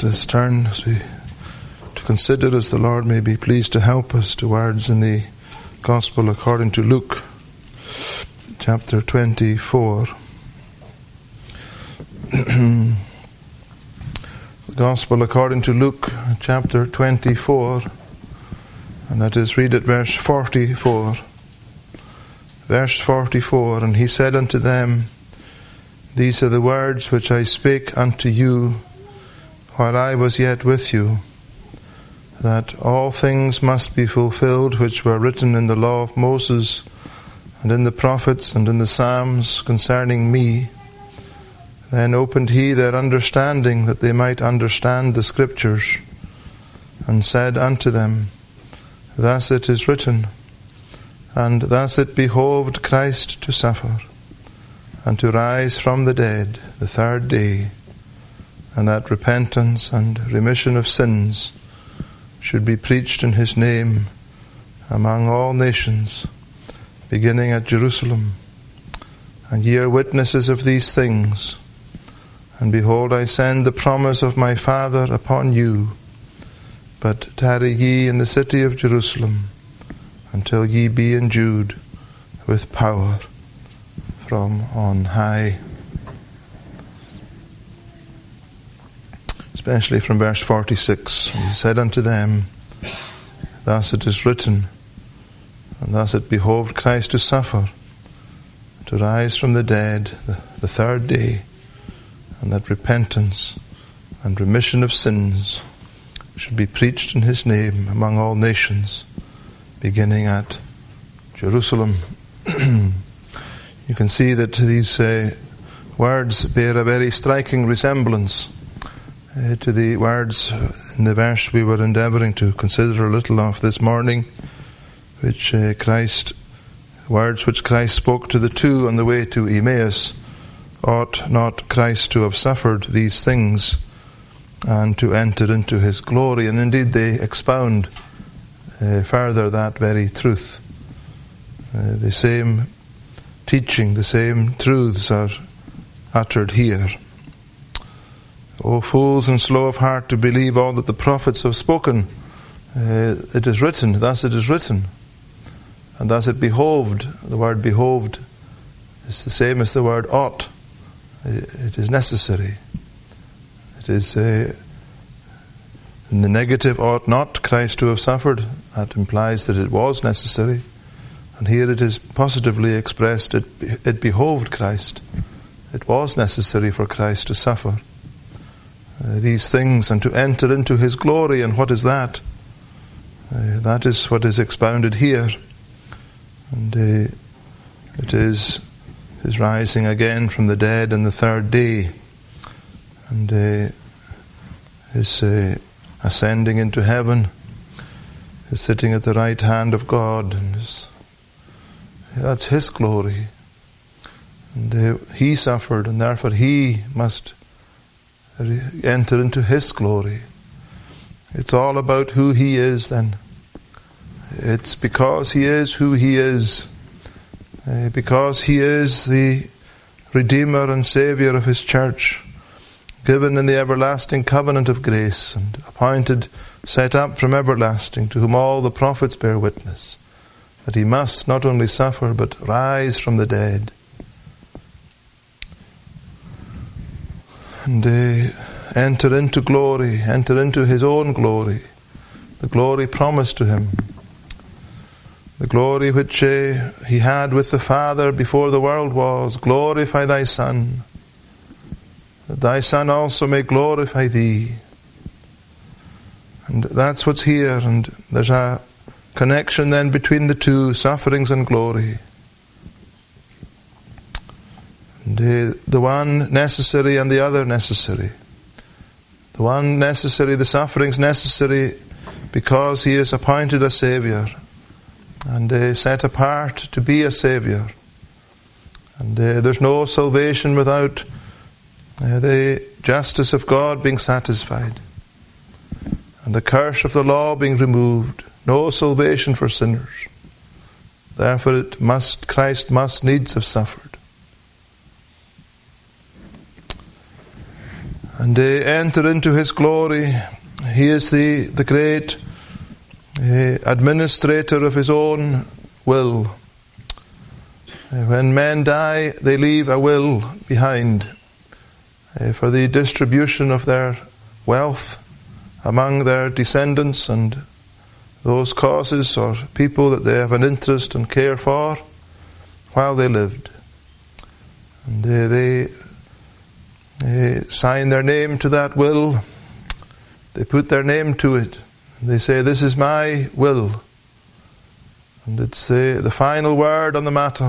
Let us turn to consider, as the Lord may be pleased to help us, to words in the Gospel according to Luke, chapter 24. The Gospel according to Luke, chapter 24, and let us read at verse 44. Verse 44, and he said unto them, These are the words which I spake unto you while I was yet with you, that all things must be fulfilled which were written in the law of Moses, and in the prophets, and in the Psalms concerning me. Then opened he their understanding, that they might understand the Scriptures, and said unto them, Thus it is written, and thus it behoved Christ to suffer, and to rise from the dead the third day, and that repentance and remission of sins should be preached in his name among all nations, beginning at Jerusalem. And ye are witnesses of these things. And behold, I send the promise of my Father upon you. But tarry ye in the city of Jerusalem, until ye be endued with power from on high. Especially from verse 46. And he said unto them, Thus it is written, and thus it behoved Christ to suffer, to rise from the dead the third day, and that repentance and remission of sins should be preached in his name among all nations, beginning at Jerusalem. You can see that these words bear a very striking resemblance to the words in the verse we were endeavouring to consider a little of this morning, words which Christ spoke to the two on the way to Emmaus. Ought not Christ to have suffered these things and to enter into his glory? And indeed they expound further that very truth. The same teaching, the same truths are uttered here. O fools and slow of heart to believe all that the prophets have spoken. It is written, thus it is written. And thus it behoved. The word behoved is the same as the word ought. It is necessary. It is in the negative, ought not Christ to have suffered. That implies that it was necessary. And here it is positively expressed, it behoved Christ. It was necessary for Christ to suffer these things and to enter into his glory. And what is that? That is what is expounded here. And it is his rising again from the dead on the third day, and his ascending into heaven, his sitting at the right hand of God, and that's his glory. And he suffered, and therefore he must enter into his glory. It's all about who he is then. It's because he is who he is, because he is the Redeemer and Saviour of his church, given in the everlasting covenant of grace, and appointed, set up from everlasting, to whom all the prophets bear witness, that he must not only suffer, but rise from the dead. And enter into glory, enter into his own glory, the glory promised to him, the glory which he had with the Father before the world was. Glorify thy Son, that thy Son also may glorify thee. And that's what's here, and there's a connection then between the two, sufferings and glory. And the one necessary and the other necessary. The one necessary, the sufferings necessary, because he is appointed a Saviour, and set apart to be a Saviour. And there's no salvation without the justice of God being satisfied, and the curse of the law being removed. No salvation for sinners. Therefore Christ must needs have suffered. and enter into his glory. He is the great administrator of his own will. When men die, they leave a will behind for the distribution of their wealth among their descendants and those causes or people that they have an interest and care for while they lived. And they sign their name to that will. They put their name to it. They say, "This is my will." And it's the final word on the matter.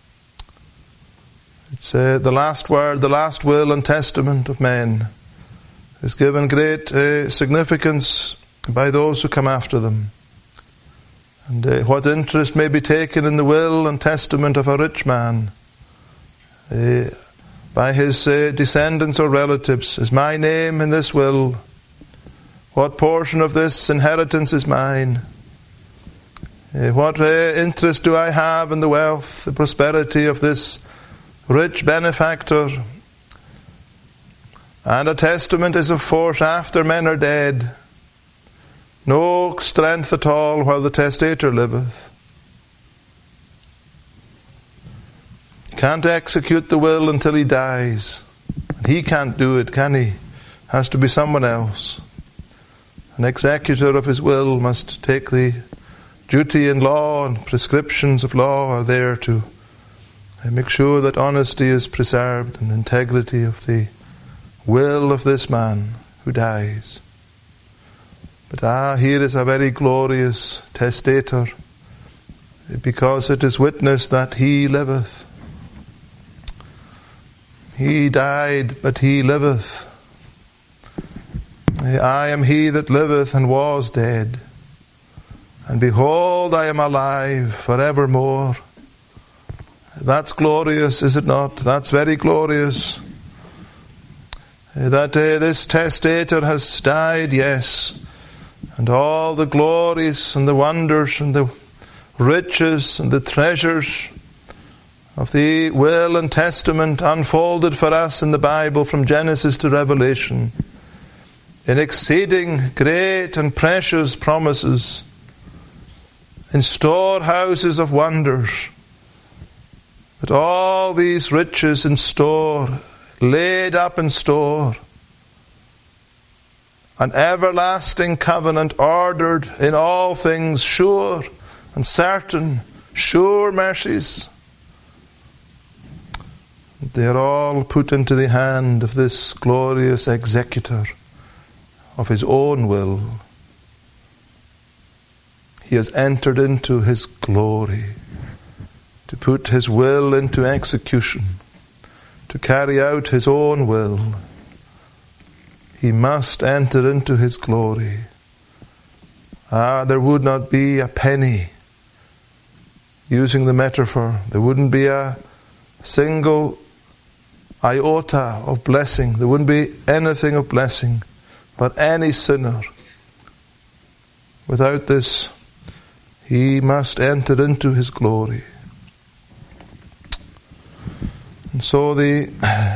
It's the last word, the last will and testament of men is given great significance by those who come after them. And what interest may be taken in the will and testament of a rich man by his descendants or relatives? Is my name in this will? What portion of this inheritance is mine? What interest do I have in the wealth, the prosperity of this rich benefactor? And a testament is of force after men are dead. No strength at all while the testator liveth. Can't execute the will until he dies. He can't do it, can he? Has to be someone else. An executor of his will must take the duty in law, and prescriptions of law are there to make sure that honesty is preserved and integrity of the will of this man who dies. But here is a very glorious testator, because it is witnessed that he liveth. He died, but he liveth. I am he that liveth and was dead, and behold, I am alive forevermore. That's glorious, is it not? That's very glorious. That this testator has died, yes, and all the glories and the wonders and the riches and the treasures of the will and testament unfolded for us in the Bible from Genesis to Revelation, in exceeding great and precious promises, in storehouses of wonders, that all these riches in store, laid up in store, an everlasting covenant ordered in all things, sure and certain, sure mercies. They are all put into the hand of this glorious executor of his own will. He has entered into his glory to put his will into execution, to carry out his own will. He must enter into his glory. There would not be a penny, using the metaphor, there wouldn't be a single iota of blessing, there wouldn't be anything of blessing, but any sinner. Without this, he must enter into his glory. And so the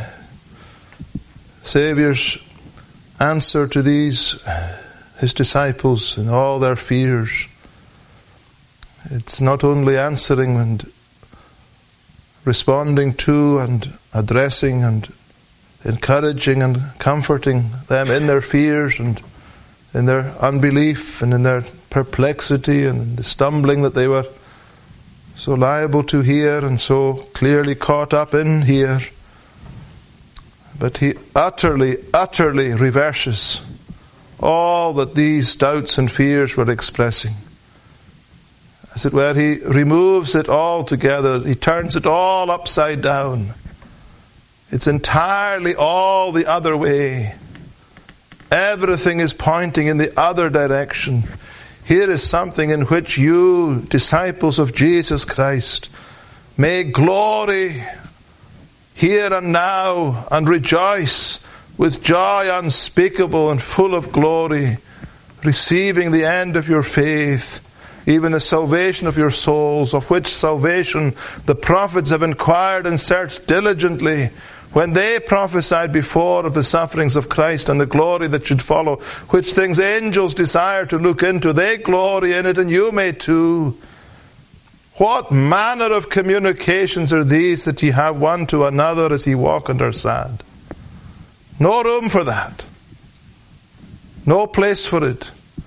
Saviour's answer to these, his disciples, and all their fears, it's not only answering and responding to and addressing and encouraging and comforting them in their fears and in their unbelief and in their perplexity and in the stumbling that they were so liable to hear and so clearly caught up in here. But he utterly reverses all that these doubts and fears were expressing. As it were, he removes it all together. He turns it all upside down. It's entirely all the other way. Everything is pointing in the other direction. Here is something in which you, disciples of Jesus Christ, may glory here and now and rejoice with joy unspeakable and full of glory, receiving the end of your faith, even the salvation of your souls, of which salvation the prophets have inquired and searched diligently, when they prophesied before of the sufferings of Christ and the glory that should follow, which things angels desire to look into, they glory in it, and you may too. What manner of communications are these that ye have one to another as ye walk and are sad? No room for that. No place for it.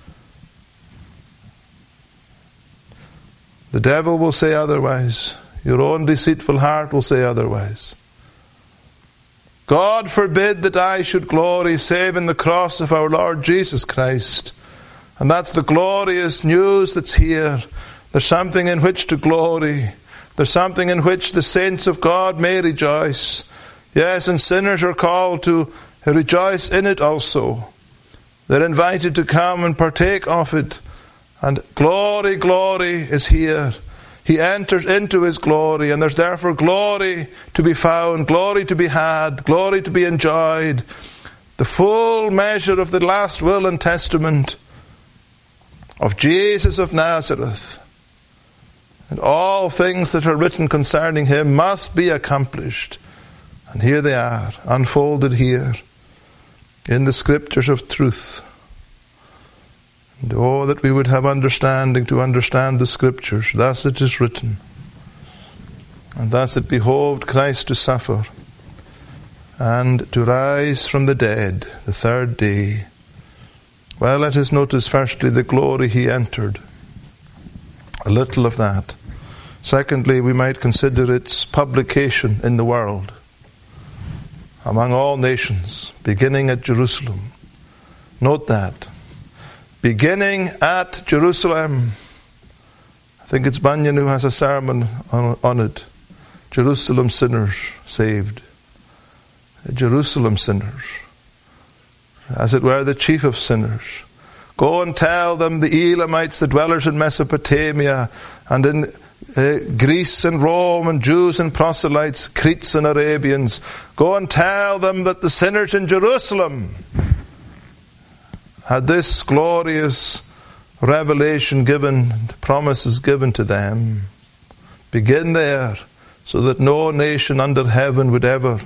The devil will say otherwise. Your own deceitful heart will say otherwise. God forbid that I should glory save in the cross of our Lord Jesus Christ. And that's the glorious news that's here. There's something in which to glory. There's something in which the saints of God may rejoice. Yes, and sinners are called to rejoice in it also. They're invited to come and partake of it. And glory, glory is here. He enters into his glory, and there's therefore glory to be found, glory to be had, glory to be enjoyed. The full measure of the last will and testament of Jesus of Nazareth. And all things that are written concerning him must be accomplished. And here they are, unfolded here in the scriptures of truth. And oh, that we would have understanding to understand the scriptures. Thus it is written. And thus it behoved Christ to suffer and to rise from the dead the third day. Well, let us notice firstly the glory he entered. A little of that. Secondly, we might consider its publication in the world, among all nations, beginning at Jerusalem. Note that. Beginning at Jerusalem. I think it's Bunyan who has a sermon on it. Jerusalem sinners saved. Jerusalem sinners. As it were, the chief of sinners. Go and tell them, the Elamites, the dwellers in Mesopotamia, and in Greece and Rome, and Jews and proselytes, Cretes and Arabians. Go and tell them that the sinners in Jerusalem had this glorious revelation given, promises given to them. Begin there, so that no nation under heaven would ever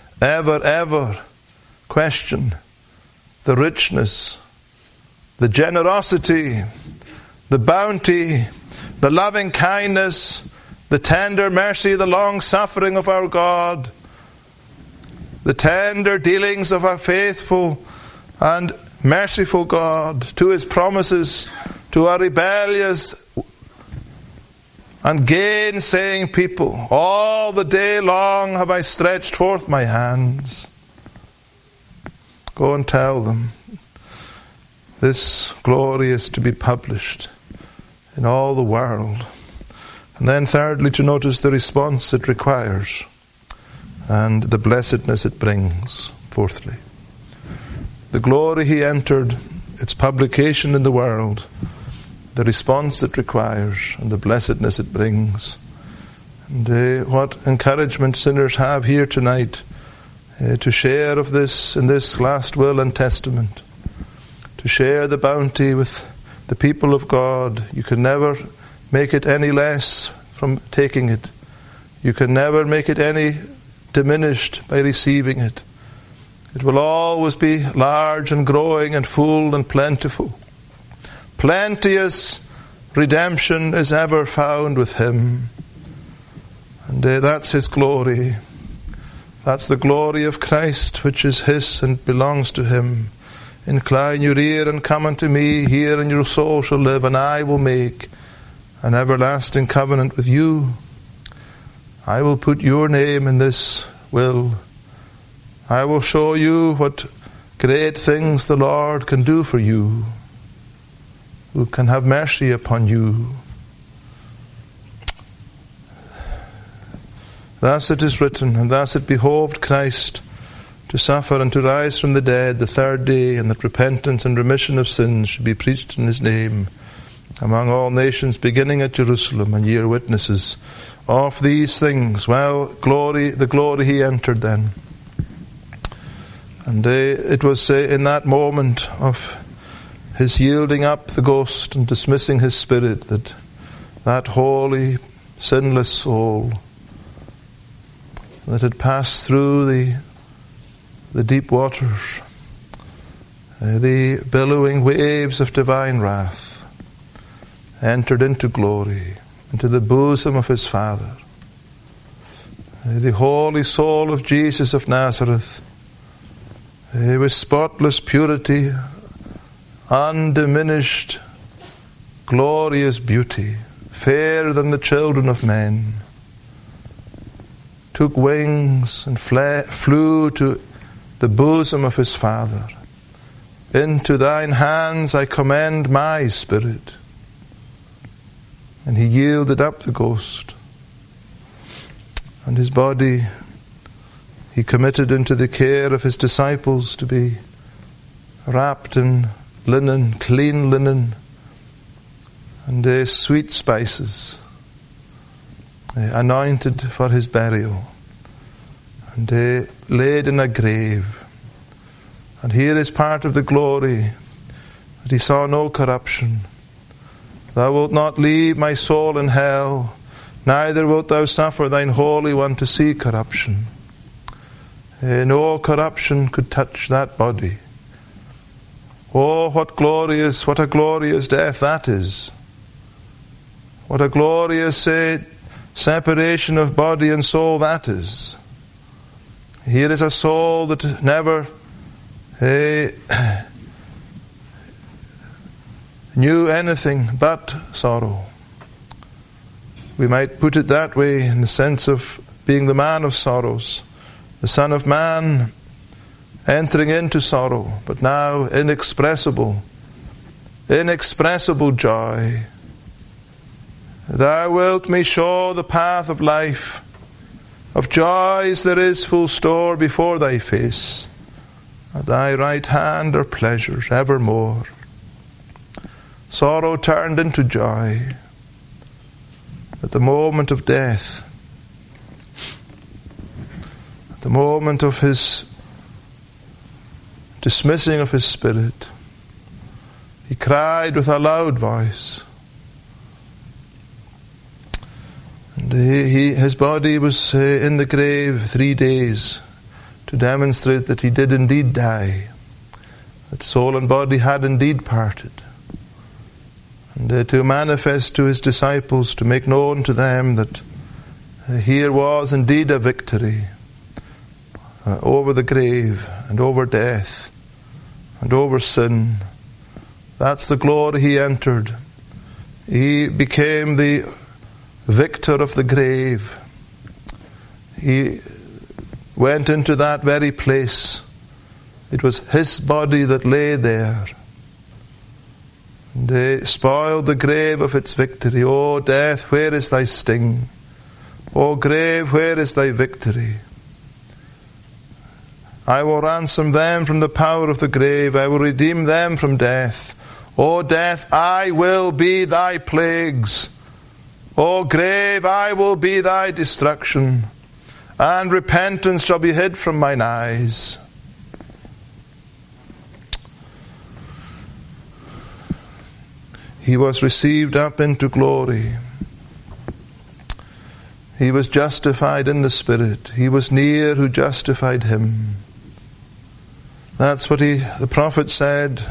question the richness, the generosity, the bounty, the loving kindness, the tender mercy, the long suffering of our God, the tender dealings of our faithful and merciful God to his promises, to our rebellious and gainsaying people. All the day long have I stretched forth my hands. Go and tell them this glory is to be published in all the world. And then thirdly, to notice the response it requires and the blessedness it brings. Fourthly, the glory he entered, its publication in the world, the response it requires, and the blessedness it brings. And what encouragement sinners have here tonight to share of this in this last will and testament, to share the bounty with the people of God. You can never make it any less from taking it. You can never make it any diminished by receiving it. It will always be large and growing and full and plentiful. Plenteous redemption is ever found with him. And that's his glory. That's the glory of Christ, which is his and belongs to him. Incline your ear and come unto me, here and your soul shall live, and I will make an everlasting covenant with you. I will put your name in this will. I will show you what great things the Lord can do for you, who can have mercy upon you. Thus it is written, and thus it behoved Christ to suffer and to rise from the dead the third day, and that repentance and remission of sins should be preached in his name among all nations, beginning at Jerusalem, and ye are witnesses of these things. Well, the glory he entered then. And it was in that moment of his yielding up the ghost and dismissing his spirit that that holy, sinless soul that had passed through the deep waters, the billowing waves of divine wrath, entered into glory, into the bosom of his Father. The holy soul of Jesus of Nazareth, with spotless purity, undiminished, glorious beauty, fairer than the children of men, took wings and flew to the bosom of his Father. Into thine hands I commend my spirit. And he yielded up the ghost. And his body he committed into the care of his disciples to be wrapped in linen, clean linen, and sweet spices, anointed for his burial, and laid in a grave. And here is part of the glory, that he saw no corruption. Thou wilt not leave my soul in hell, neither wilt thou suffer thine Holy One to see corruption. No corruption could touch that body. Oh, what a glorious death that is. What a glorious separation of body and soul that is. Here is a soul that never knew anything but sorrow. We might put it that way, in the sense of being the man of sorrows, the Son of Man entering into sorrow, but now inexpressible joy. Thou wilt me show the path of life, of joys there is full store before thy face. At thy right hand are pleasures evermore. Sorrow turned into joy at the moment of death, at the moment of his dismissing of his spirit. He cried with a loud voice. And his body was in the grave 3 days to demonstrate that he did indeed die, that soul and body had indeed parted, and to manifest to his disciples, to make known to them that here was indeed a victory over the grave and over death and over sin. That's the glory he entered. He became the victor of the grave. He went into that very place. It was his body that lay there. They spoiled the grave of its victory. O death, where is thy sting? O grave, where is thy victory? I will ransom them from the power of the grave. I will redeem them from death. O death, I will be thy plagues. O grave, I will be thy destruction. And repentance shall be hid from mine eyes. He was received up into glory. He was justified in the Spirit. He was near who justified him. That's what the prophet said.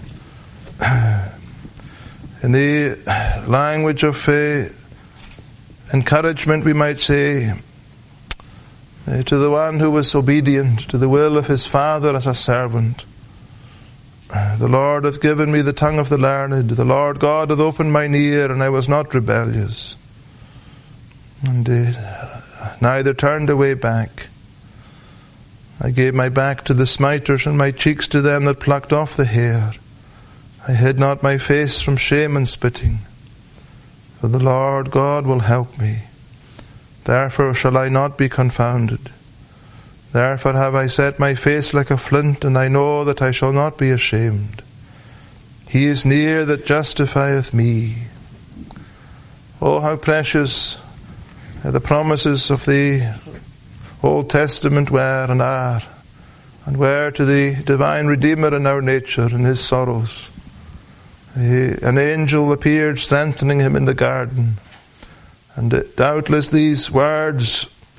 In the language of encouragement, we might say, to the one who was obedient to the will of his Father as a servant. The Lord hath given me the tongue of the learned. The Lord God hath opened mine ear, and I was not rebellious. And neither turned away back. I gave my back to the smiters, and my cheeks to them that plucked off the hair. I hid not my face from shame and spitting. For the Lord God will help me. Therefore shall I not be confounded. Therefore have I set my face like a flint, and I know that I shall not be ashamed. He is near that justifieth me. Oh, how precious the promises of the Old Testament were and are, and were to the divine Redeemer in our nature, in his sorrows. An angel appeared strengthening him in the garden. And doubtless these words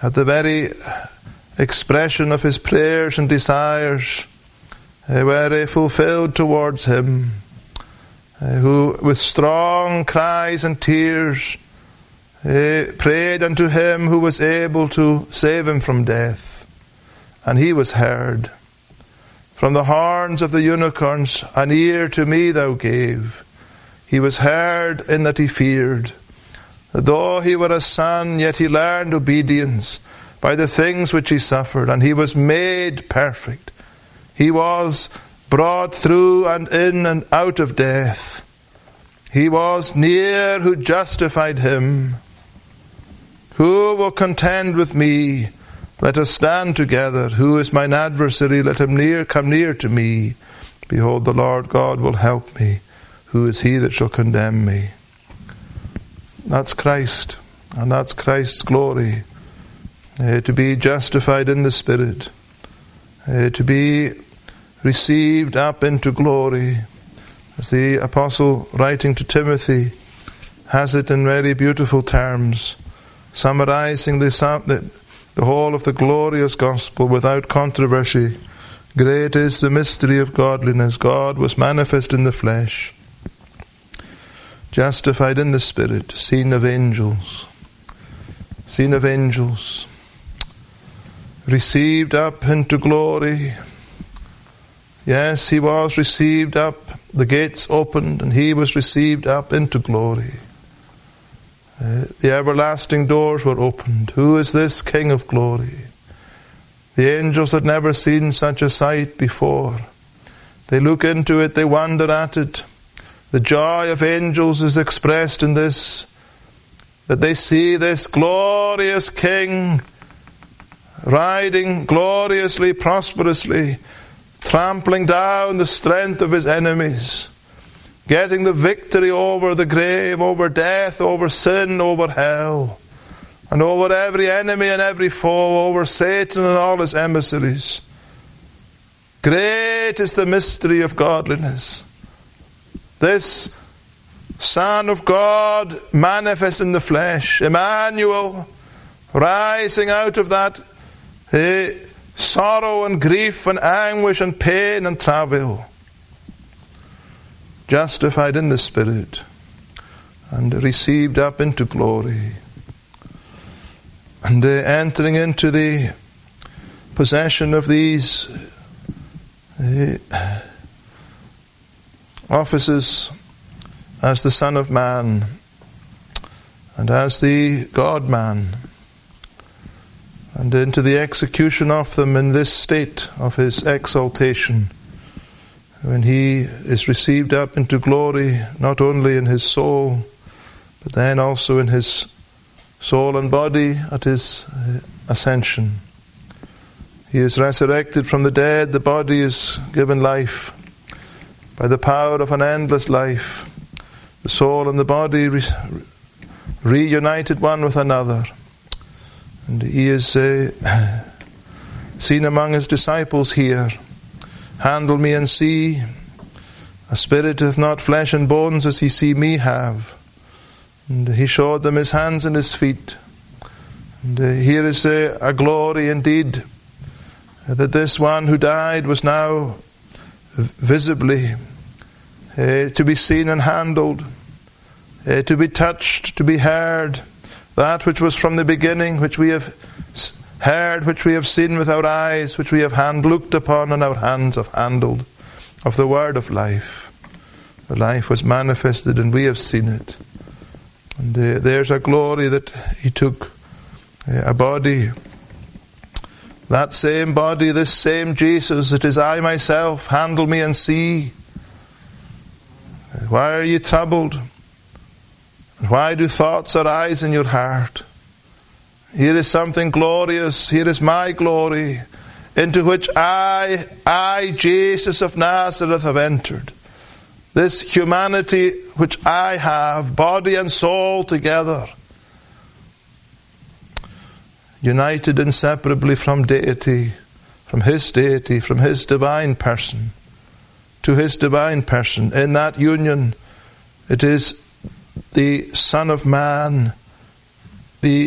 at the very expression of his prayers and desires were fulfilled towards him, who with strong cries and tears prayed unto him who was able to save him from death. And he was heard. From the horns of the unicorns an ear to me thou gave. He was heard in that he feared. Though he were a son, yet he learned obedience by the things which he suffered, and he was made perfect. He was brought through and in and out of death. He was near who justified him. Who will contend with me? Let us stand together. Who is mine adversary? Let him come near to me. Behold, the Lord God will help me. Who is he that shall condemn me? That's Christ, and that's Christ's glory. To be justified in the Spirit, to be received up into glory. As the Apostle writing to Timothy has it in very beautiful terms, summarizing the whole of the glorious gospel without controversy. Great is the mystery of godliness. God was manifest in the flesh, justified in the Spirit, seen of angels, received up into glory. Yes, he was received up. The gates opened and he was received up into glory. The everlasting doors were opened. Who is this King of glory? The angels had never seen such a sight before. They look into it, they wonder at it. The joy of angels is expressed in this, that they see this glorious King riding gloriously, prosperously, trampling down the strength of his enemies, getting the victory over the grave, over death, over sin, over hell, and over every enemy and every foe, over Satan and all his emissaries. Great is the mystery of godliness. This Son of God manifest in the flesh, Emmanuel, rising out of that sorrow and grief and anguish and pain and travail, justified in the Spirit and received up into glory, and entering into the possession of these offices as the Son of Man and as the God-man, and into the execution of them in this state of his exaltation, when he is received up into glory, not only in his soul, but then also in his soul and body at his ascension. He is resurrected from the dead, the body is given life by the power of an endless life. The soul and the body reunited one with another. And he is seen among his disciples here. Handle me and see. A spirit hath not flesh and bones as ye see me have. And he showed them his hands and his feet. And here is a glory indeed, that this one who died was now visibly to be seen and handled, to be touched, to be heard. That which was from the beginning, which we have heard, which we have seen with our eyes, which we have looked upon and our hands have handled, of the word of life. The life was manifested and we have seen it. And there's a glory that he took, a body. That same body, this same Jesus, it is I myself, handle me and see. Why are ye troubled? Why do thoughts arise in your heart? Here is something glorious. Here is my glory, into which I, Jesus of Nazareth, have entered. This humanity which I have, body and soul together, united inseparably from deity, from his divine person, to his divine person. In that union, it is the Son of Man, the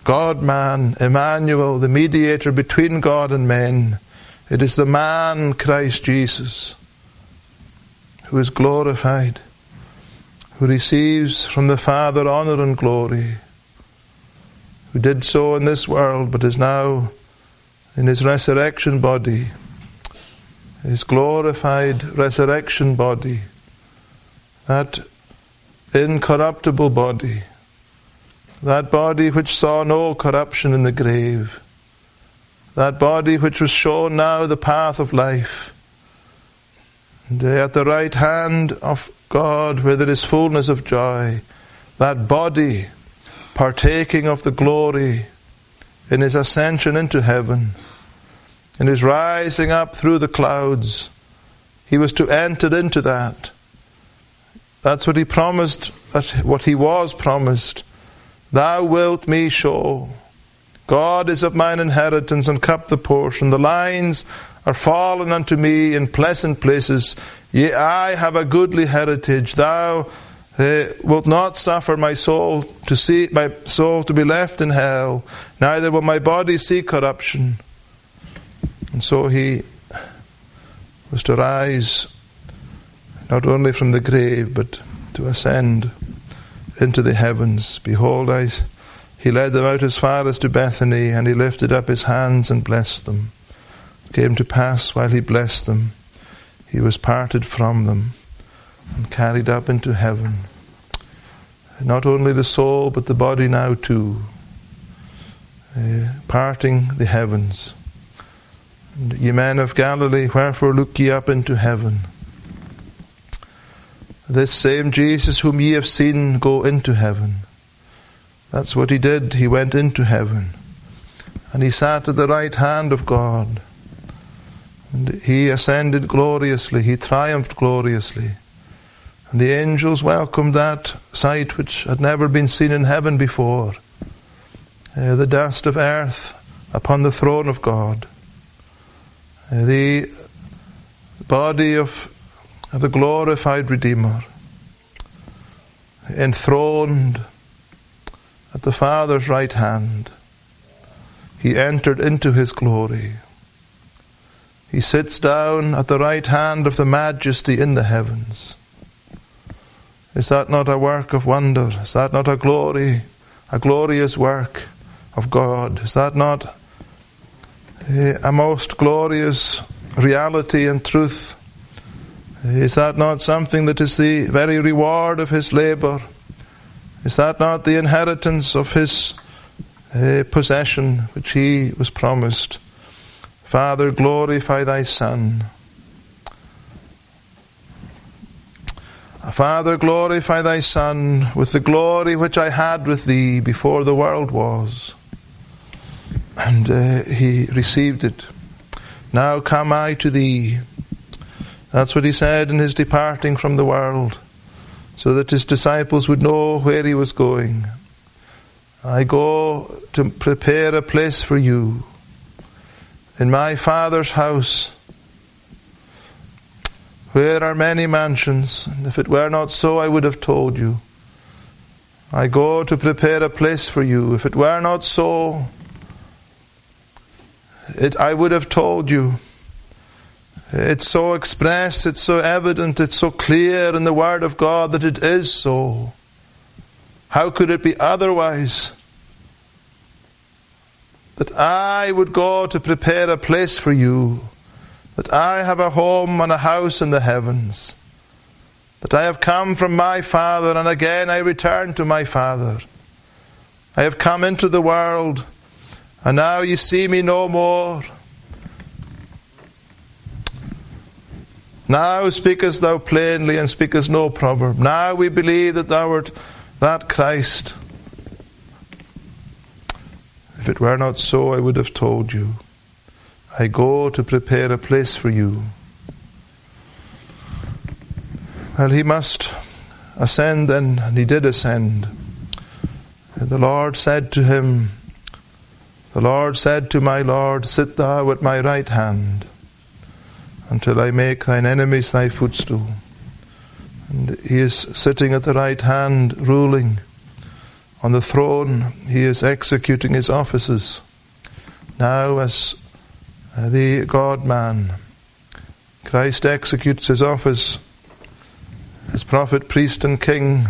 God-man, Emmanuel, the mediator between God and men. It is the man, Christ Jesus, who is glorified, who receives from the Father honor and glory, who did so in this world, but is now in his resurrection body, his glorified resurrection body, that incorruptible body, that body which saw no corruption in the grave, that body which was shown now the path of life, and at the right hand of God where there is fullness of joy, that body partaking of the glory in his ascension into heaven, in his rising up through the clouds. He was to enter into that. That's what he promised, that's what he was promised. Thou wilt me show. God is of mine inheritance and kept the portion. The lines are fallen unto me in pleasant places. Yea, I have a goodly heritage. Thou wilt not suffer my soul to be left in hell, neither will my body see corruption. And so he was to rise not only from the grave, but to ascend into the heavens. Behold, he led them out as far as to Bethany, and he lifted up his hands and blessed them. It came to pass, while he blessed them, he was parted from them and carried up into heaven. Not only the soul, but the body now too, parting the heavens. And ye men of Galilee, wherefore look ye up into heaven? This same Jesus whom ye have seen go into heaven. That's what he did. He went into heaven. And he sat at the right hand of God. And he ascended gloriously. He triumphed gloriously. And the angels welcomed that sight which had never been seen in heaven before. The dust of earth upon the throne of God. The body of the glorified Redeemer, enthroned at the Father's right hand. He entered into his glory. He sits down at the right hand of the Majesty in the heavens. Is that not a work of wonder? Is that not a glorious work of God? Is that not a most glorious reality and truth? Is that not something that is the very reward of his labour? Is that not the inheritance of his possession which he was promised? Father, glorify thy Son. Father, glorify thy Son with the glory which I had with thee before the world was. And he received it. Now come I to thee. That's what he said in his departing from the world, so that his disciples would know where he was going. I go to prepare a place for you. In my Father's house, where are many mansions, and if it were not so, I would have told you. I go to prepare a place for you. If it were not so, I would have told you. It's so express, it's so evident, it's so clear in the Word of God that it is so. How could it be otherwise? That I would go to prepare a place for you, that I have a home and a house in the heavens, that I have come from my Father and again I return to my Father. I have come into the world and now ye see me no more. Now speakest thou plainly and speakest no proverb. Now we believe that thou art that Christ. If it were not so, I would have told you. I go to prepare a place for you. Well, he must ascend then, and he did ascend. And the Lord said to him, the Lord said to my Lord, sit thou at my right hand, until I make thine enemies thy footstool. And he is sitting at the right hand, ruling on the throne, he is executing his offices. Now as the God-man, Christ executes his office as prophet, priest and king.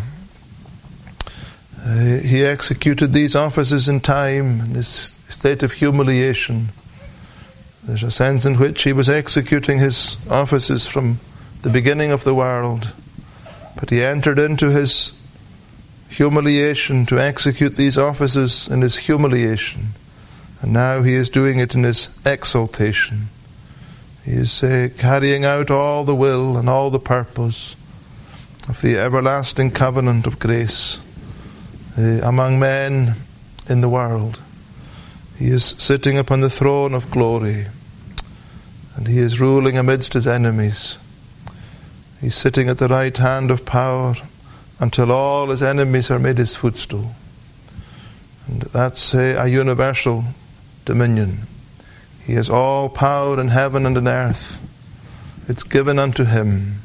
He executed these offices in time, in this state of humiliation. There's a sense in which he was executing his offices from the beginning of the world. But he entered into his humiliation to execute these offices in his humiliation. And now he is doing it in his exaltation. He is carrying out all the will and all the purpose of the everlasting covenant of grace among men in the world. He is sitting upon the throne of glory, and he is ruling amidst his enemies. He's sitting at the right hand of power until all his enemies are made his footstool. And that's a universal dominion. He has all power in heaven and in earth. It's given unto him.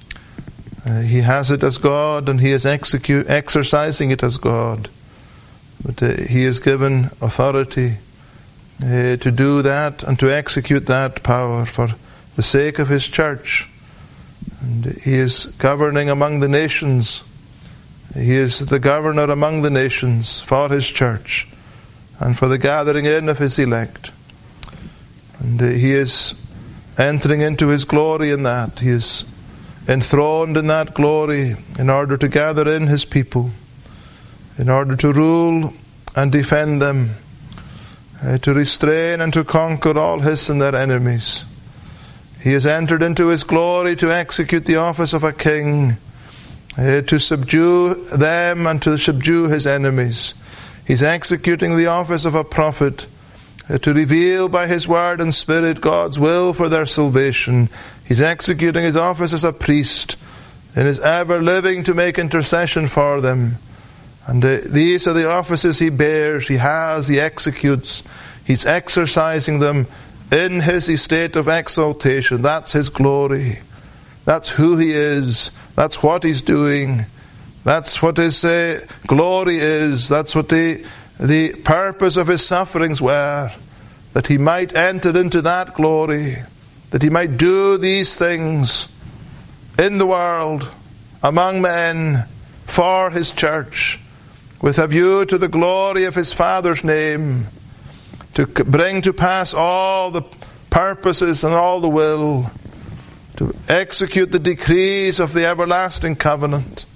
He has it as God, and he is exercising it as God. But he is given authority to do that and to execute that power for the sake of his church. And he is governing among the nations. He is the governor among the nations for his church and for the gathering in of his elect. And he is entering into his glory in that. He is enthroned in that glory in order to gather in his people, in order to rule and defend them, to restrain and to conquer all his and their enemies. He has entered into his glory to execute the office of a king, to subdue them and to subdue his enemies. He's executing the office of a prophet, to reveal by his word and spirit God's will for their salvation. He's executing his office as a priest, and is ever living to make intercession for them. And these are the offices he bears, he has, he executes. He's exercising them in his estate of exaltation. That's his glory. That's who he is. That's what he's doing. That's what his glory is. That's what the purpose of his sufferings were, that he might enter into that glory, that he might do these things in the world, among men, for his church, with a view to the glory of his Father's name, to bring to pass all the purposes and all the will, to execute the decrees of the everlasting covenant,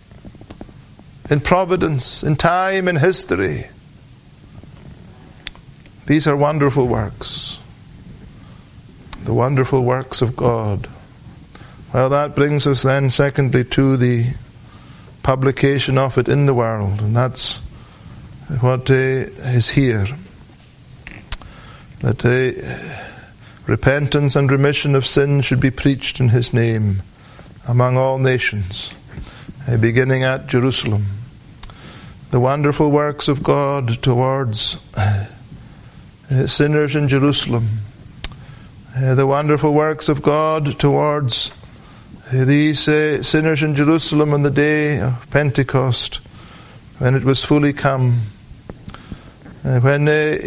in providence, in time, in history. These are wonderful works. The wonderful works of God. Well, that brings us then, secondly, to the publication of it in the world. And that's what is here. That repentance and remission of sin should be preached in his name among all nations, beginning at Jerusalem. The wonderful works of God towards sinners in Jerusalem. The wonderful works of God towards these sinners in Jerusalem on the day of Pentecost, when it was fully come. When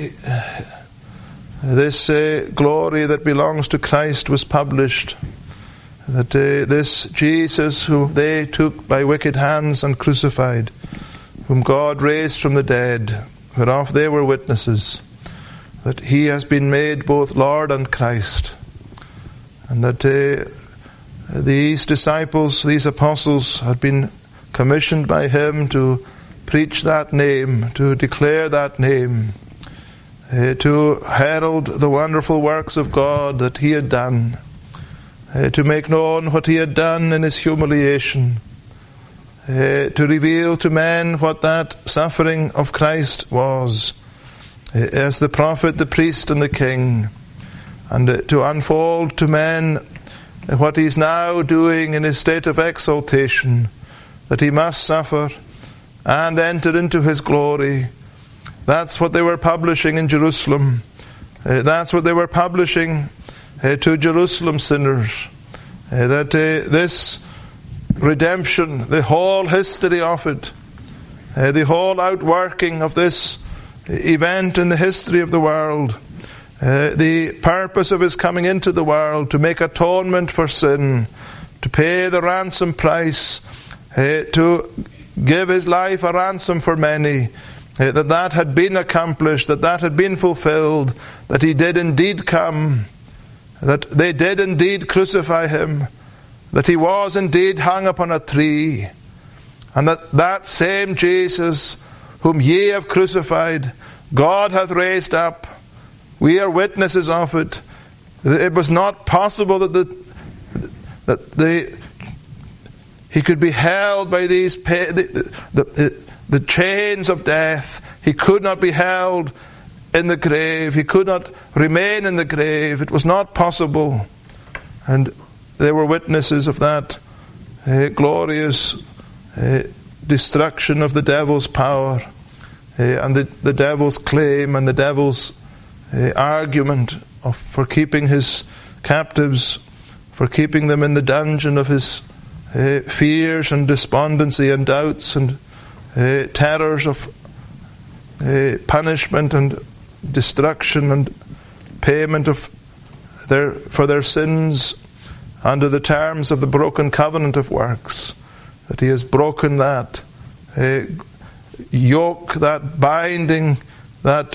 this glory that belongs to Christ was published, that this Jesus whom they took by wicked hands and crucified, whom God raised from the dead, whereof they were witnesses, that he has been made both Lord and Christ, and that these disciples, these apostles, had been commissioned by him to preach that name, to declare that name, to herald the wonderful works of God that he had done, to make known what he had done in his humiliation, to reveal to men what that suffering of Christ was, as the prophet, the priest and the king, and to unfold to men what he's now doing in his state of exaltation, that he must suffer and enter into his glory. That's what they were publishing in Jerusalem. That's what they were publishing to Jerusalem sinners. That this redemption, the whole history of it, the whole outworking of this event in the history of the world, the purpose of his coming into the world to make atonement for sin, to pay the ransom price, to give his life a ransom for many, that had been accomplished, that had been fulfilled, that he did indeed come, that they did indeed crucify him, that he was indeed hung upon a tree, and that same Jesus whom ye have crucified, God hath raised up. We are witnesses of it. It was not possible that he could be held by these the chains of death. He could not be held in the grave. He could not remain in the grave. It was not possible. And they were witnesses of that glorious destruction of the devil's power and the devil's claim and the devil's argument for keeping his captives, for keeping them in the dungeon of his fears and despondency and doubts and terrors of punishment and destruction and payment for their sins under the terms of the broken covenant of works. That he has broken that yoke, that binding, that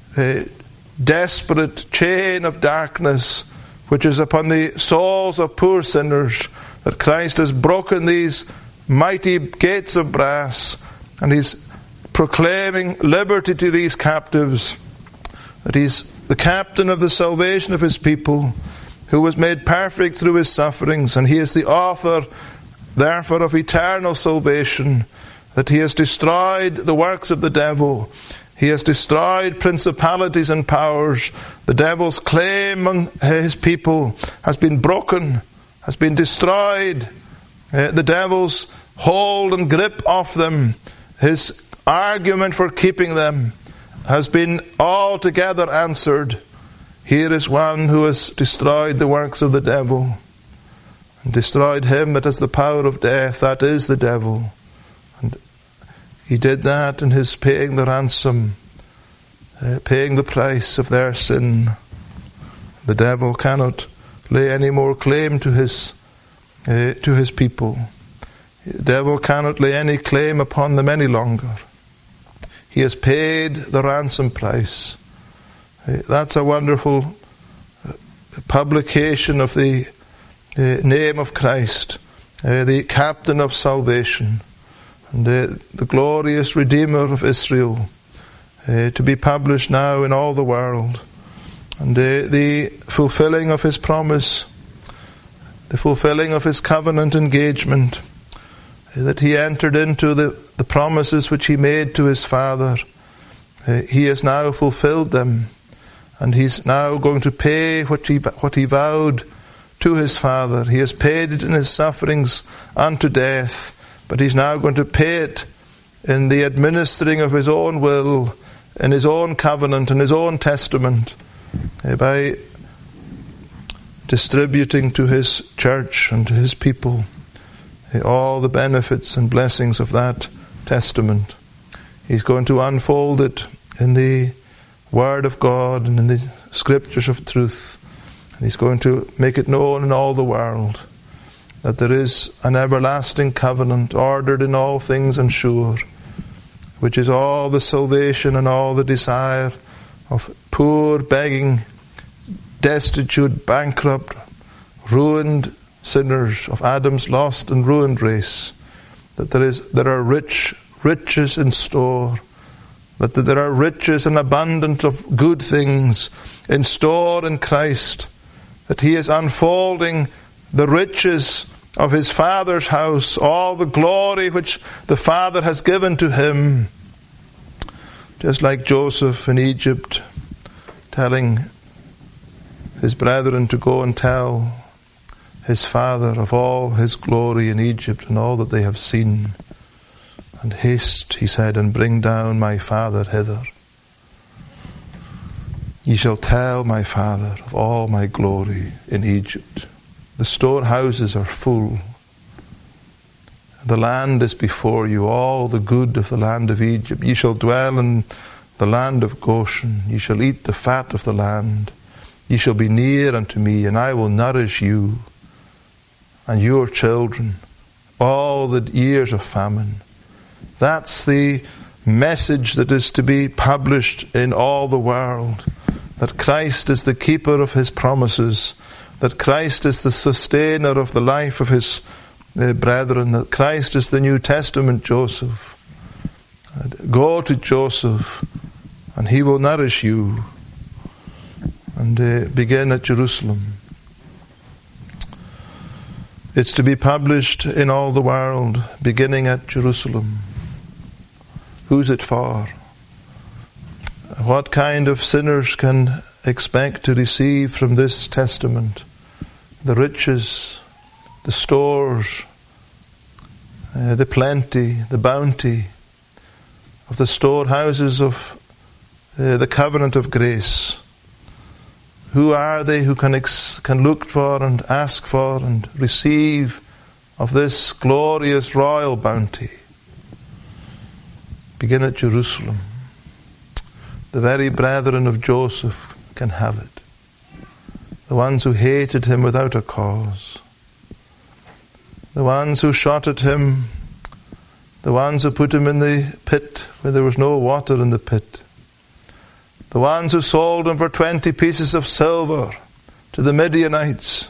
desperate chain of darkness which is upon the souls of poor sinners, that Christ has broken these mighty gates of brass, and he's proclaiming liberty to these captives, that he's the captain of the salvation of his people, who was made perfect through his sufferings, and he is the author, therefore, of eternal salvation, that he has destroyed the works of the devil. He has destroyed principalities and powers. The devil's claim on his people has been broken, has been destroyed. The devil's hold and grip of them, his argument for keeping them, has been altogether answered. Here is one who has destroyed the works of the devil, and destroyed him that has the power of death, that is the devil. And he did that in his paying the ransom, paying the price of their sin. The devil cannot lay any more claim to his people. The devil cannot lay any claim upon them any longer. He has paid the ransom price. That's a wonderful publication of the name of Christ, the captain of salvation, and the glorious Redeemer of Israel, to be published now in all the world. And the fulfilling of his promise, the fulfilling of his covenant engagement, that he entered into the promises which he made to his Father. He has now fulfilled them, and he's now going to pay what he vowed to his Father. He has paid it in his sufferings unto death, but he's now going to pay it in the administering of his own will, in his own covenant, in his own testament, by distributing to his church and to his people all the benefits and blessings of that testament. He's going to unfold it in the Word of God and in the Scriptures of truth. And he's going to make it known in all the world that there is an everlasting covenant ordered in all things and sure, which is all the salvation and all the desire of poor, begging, destitute, bankrupt, ruined sinners of Adam's lost and ruined race. That there are riches in store, that there are riches and abundance of good things in store in Christ, that he is unfolding the riches of his Father's house, all the glory which the Father has given to him. Just like Joseph in Egypt, telling his brethren to go and tell his father of all his glory in Egypt and all that they have seen. And haste, he said, and bring down my father hither. Ye shall tell my father of all my glory in Egypt. The storehouses are full, The land is before you, all the good of the land of Egypt. Ye shall dwell in the land of Goshen. Ye shall eat the fat of the land. Ye shall be near unto me, and I will nourish you and your children all the years of famine. That's the message that is to be published in all the world. That Christ is the keeper of his promises. That Christ is the sustainer of the life of his brethren, that Christ is the New Testament Joseph. Go to Joseph and he will nourish you. And begin at Jerusalem. It's to be published in all the world, beginning at Jerusalem. Who's it for? What kind of sinners can expect to receive from this testament? The riches, the stores, the plenty, the bounty of the storehouses of the covenant of grace. Who are they who can look for and ask for and receive of this glorious royal bounty? Begin at Jerusalem. The very brethren of Joseph can have it. The ones who hated him without a cause. The ones who shot at him. The ones who put him in the pit where there was no water in the pit. The ones who sold him for 20 pieces of silver to the Midianites.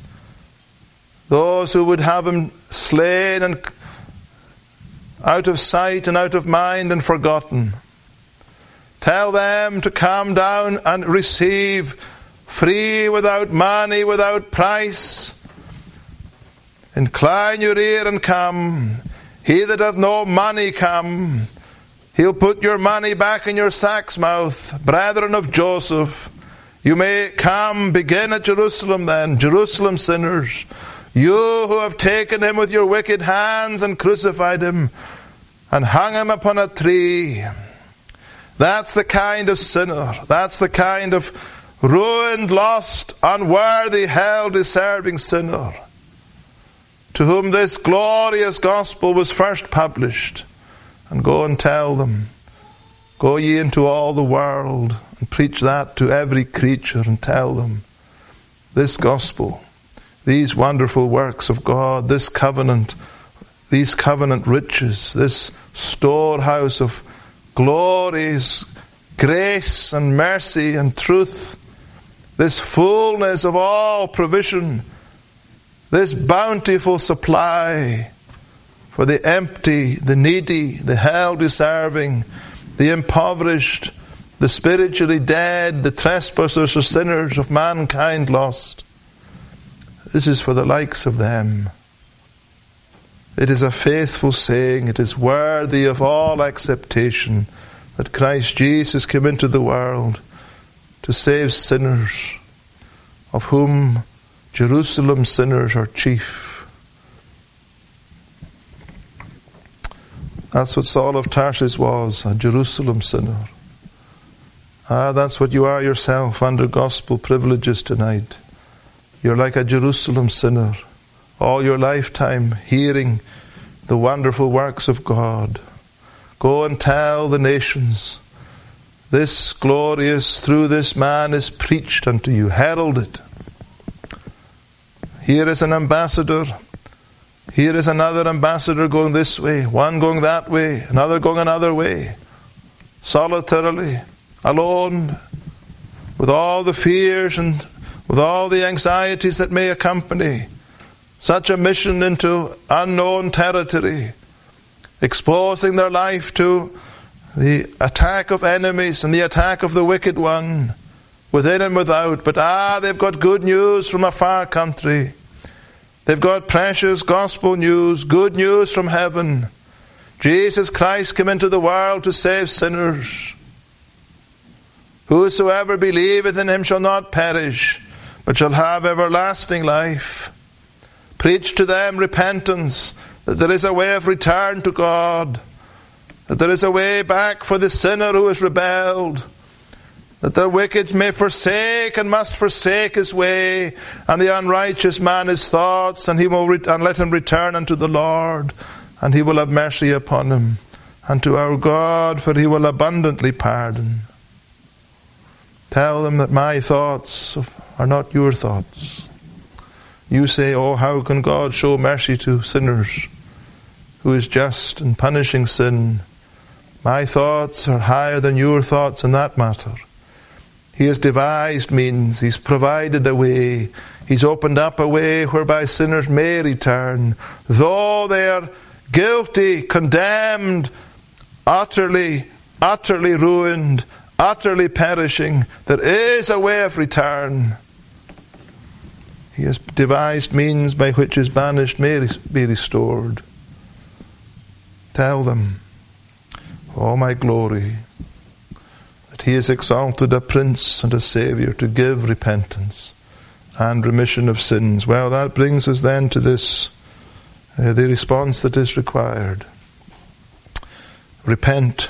Those who would have him slain and out of sight and out of mind and forgotten. Tell them to come down and receive free, without money, without price. Incline your ear and come. He that hath no money come. He'll put your money back in your sack's mouth. Brethren of Joseph, you may come. Begin at Jerusalem then. Jerusalem sinners, you who have taken him with your wicked hands and crucified him and hung him upon a tree. That's the kind of sinner. That's the kind of ruined, lost, unworthy, hell-deserving sinner to whom this glorious gospel was first published. And go and tell them, go ye into all the world and preach that to every creature, and tell them this gospel, these wonderful works of God, this covenant, these covenant riches, this storehouse of glories, grace and mercy and truth, this fullness of all provision, this bountiful supply for the empty, the needy, the hell-deserving, the impoverished, the spiritually dead, the trespassers or sinners of mankind lost. This is for the likes of them. It is a faithful saying, it is worthy of all acceptation that Christ Jesus came into the world to save sinners, of whom Jerusalem sinners are chief. That's what Saul of Tarsus was, a Jerusalem sinner. That's what you are yourself under gospel privileges tonight. You're like a Jerusalem sinner, all your lifetime hearing the wonderful works of God. Go and tell the nations, this glorious, through this man is preached unto you. Herald it. Here is an ambassador. Here is another ambassador going this way, one going that way, another going another way, solitarily, alone, with all the fears and with all the anxieties that may accompany such a mission into unknown territory, exposing their life to the attack of enemies and the attack of the wicked one, within and without. But they've got good news from a far country. They've got precious gospel news, good news from heaven. Jesus Christ came into the world to save sinners. Whosoever believeth in him shall not perish, but shall have everlasting life. Preach to them repentance, that there is a way of return to God, that there is a way back for the sinner who has rebelled, that the wicked may forsake and must forsake his way, and the unrighteous man his thoughts, and let him return unto the Lord. and he will have mercy upon him, and to our God, for he will abundantly pardon. Tell them that my thoughts are not your thoughts. You say, oh, how can God show mercy to sinners, who is just in punishing sin? My thoughts are higher than your thoughts in that matter. He has devised means. He's provided a way. He's opened up a way whereby sinners may return. Though they are guilty, condemned, utterly ruined, utterly perishing, there is a way of return. He has devised means by which his banished may be restored. Tell them, oh my glory, that he is exalted a prince and a saviour to give repentance and remission of sins. Well, that brings us then to this, the response that is required. Repent.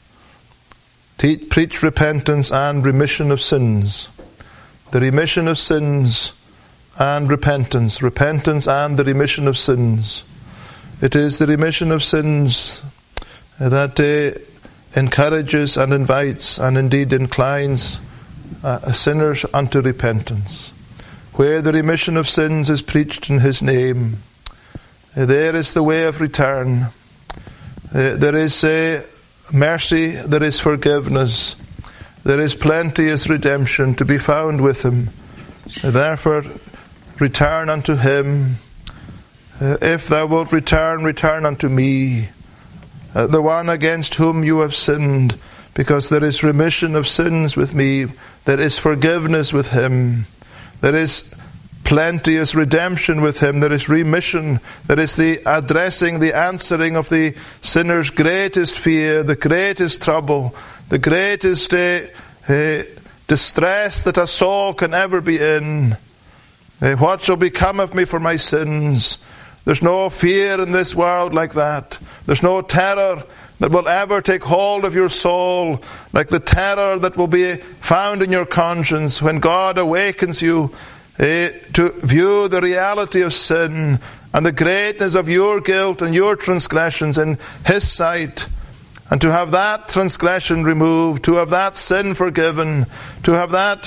Preach repentance and remission of sins. The remission of sins and repentance. Repentance and the remission of sins. It is the remission of sins that encourages and invites and indeed inclines sinners unto repentance. Where the remission of sins is preached in his name, there is the way of return. There is mercy, there is forgiveness, there is plenteous redemption to be found with him. Therefore, return unto him. If thou wilt return, return unto me, the one against whom you have sinned, because there is remission of sins with me, there is forgiveness with him, there is plenteous redemption with him, there is remission, there is the addressing, the answering of the sinner's greatest fear, the greatest trouble, the greatest distress that a soul can ever be in. What shall become of me for my sins? There's no fear in this world like that. There's no terror that will ever take hold of your soul like the terror that will be found in your conscience when God awakens you to view the reality of sin and the greatness of your guilt and your transgressions in his sight, and to have that transgression removed, to have that sin forgiven, to have that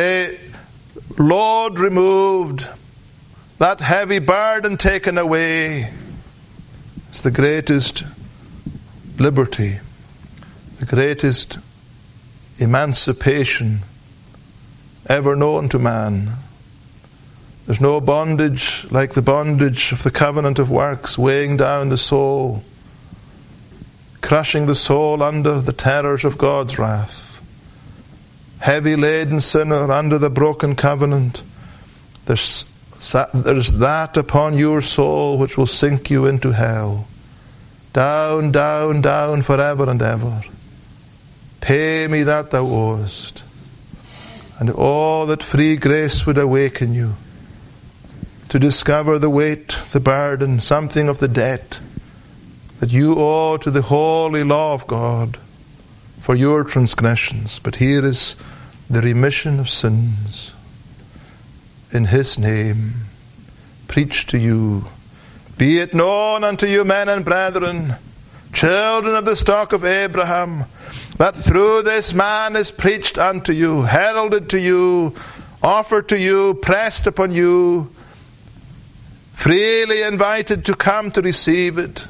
load removed, that heavy burden taken away. It's the greatest liberty, the greatest emancipation ever known to man. There's no bondage like the bondage of the covenant of works, weighing down the soul, crushing the soul under the terrors of God's wrath. Heavy laden sinner under the broken covenant, there's that upon your soul which will sink you into hell. Down, down, down forever and ever. Pay me that thou owest. And oh, that free grace would awaken you to discover the weight, the burden, something of the debt that you owe to the holy law of God for your transgressions. But here is the remission of sins in his name, preached to you. Be it known unto you, men and brethren, children of the stock of Abraham, that through this man is preached unto you, heralded to you, offered to you, pressed upon you, freely invited to come to receive it,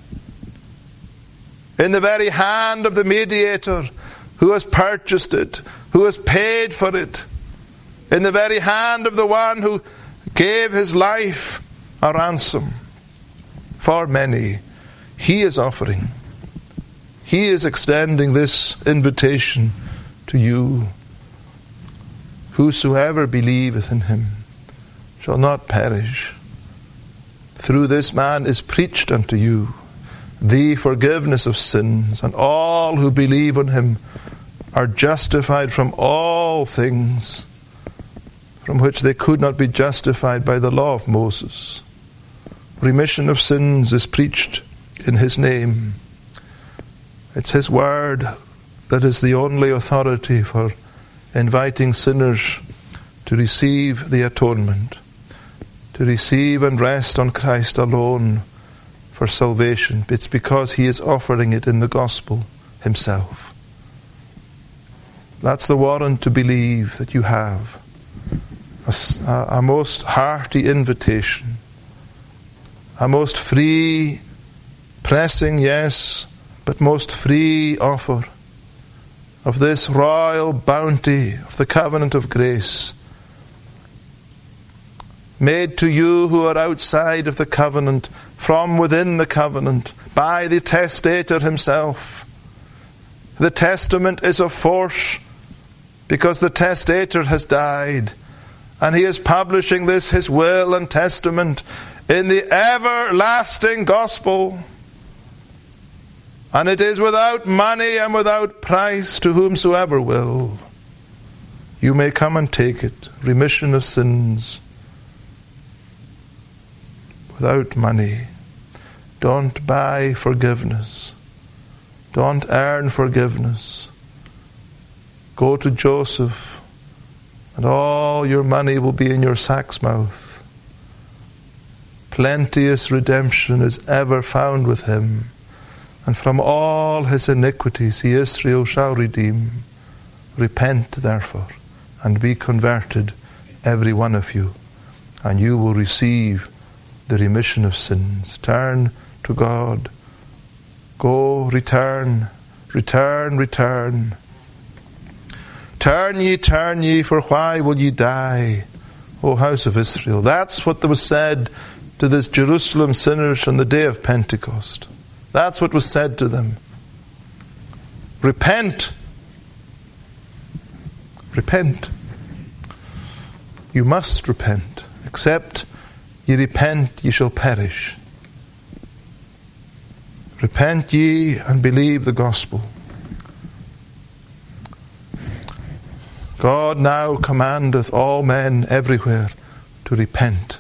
in the very hand of the mediator who has purchased it, who has paid for it, in the very hand of the one who gave his life a ransom for many. He is offering. He is extending this invitation to you. Whosoever believeth in him shall not perish. Through this man is preached unto you the forgiveness of sins, and all who believe on him are justified from all things from which they could not be justified by the law of Moses. Remission of sins is preached in his name. It's his word that is the only authority for inviting sinners to receive the atonement, to receive and rest on Christ alone for salvation. It's because he is offering it in the gospel himself. That's the warrant to believe that you have. A most hearty invitation. A most free, pressing, yes, but most free offer of this royal bounty of the covenant of grace, made to you who are outside of the covenant, from within the covenant, by the testator himself. The testament is of force because the testator has died, and he is publishing this, his will and testament, in the everlasting gospel. And it is without money and without price to whomsoever will. You may come and take it. Remission of sins. Without money. Don't buy forgiveness. Don't earn forgiveness. Go to Joseph, and all your money will be in your sack's mouth. Plenteous redemption is ever found with him, and from all his iniquities he Israel shall redeem. Repent therefore, and be converted, every one of you, and you will receive the remission of sins. Turn to God. Go, return, return, return. Turn ye, for why will ye die, O house of Israel? That's what was said to the Jerusalem sinners on the day of Pentecost. That's what was said to them. Repent. Repent. You must repent. Except ye repent, ye shall perish. Repent ye and believe the gospel. God now commandeth all men everywhere to repent.